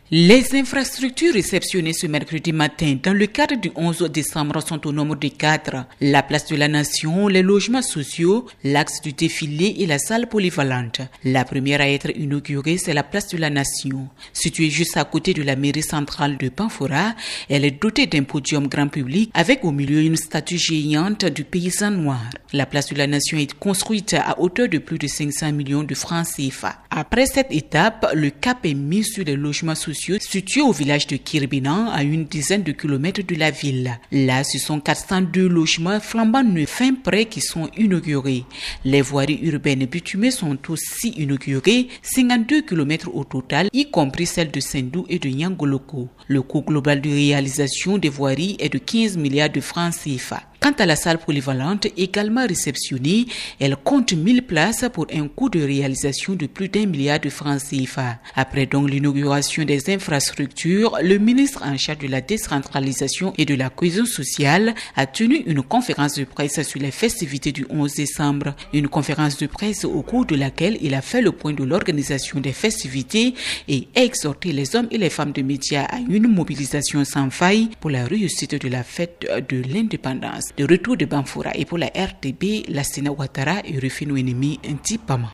Les infrastructures réceptionnées ce mercredi matin dans le cadre du 11 décembre sont au nombre de 4. La place de la Nation, les logements sociaux, l'axe du défilé et la salle polyvalente. La première à être inaugurée, c'est la place de la Nation. Située juste à côté de la mairie centrale de Banfora, elle est dotée d'un podium grand public avec au milieu une statue géante du paysan noir. La place de la Nation est construite à hauteur de plus de 500 millions de francs CFA. Après cette étape, le cap est mis sur les logements sociaux situé au village de Kirbinan, à une dizaine de kilomètres de la ville. Là, ce sont 402 logements flambant neufs fin prêts qui sont inaugurés. Les voiries urbaines bitumées sont aussi inaugurées, 52 kilomètres au total, y compris celles de Sendou et de Nyangoloko. Le coût global de réalisation des voiries est de 15 milliards de francs CFA. Quant à la salle polyvalente, également réceptionnée, elle compte 1000 places pour un coût de réalisation de plus d'1 milliard de francs CFA. Après donc l'inauguration des infrastructures, le ministre en charge de la décentralisation et de la cohésion sociale a tenu une conférence de presse sur les festivités du 11 décembre. Une conférence de presse au cours de laquelle il a fait le point de l'organisation des festivités et a exhorté les hommes et les femmes de médias à une mobilisation sans faille pour la réussite de la fête de l'indépendance. De retour de Banfora et pour la RTB, Lassina Ouattara et Rufino Enemi Intipama.